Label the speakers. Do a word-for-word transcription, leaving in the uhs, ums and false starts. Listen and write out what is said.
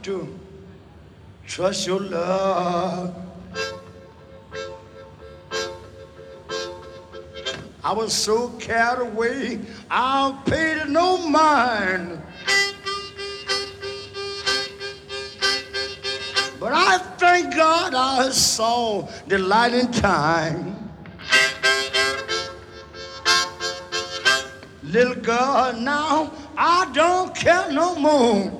Speaker 1: to trust your love. I was so carried away, I paid it no mind. But I thank God I saw the light in time. Little girl, now I don't care no more.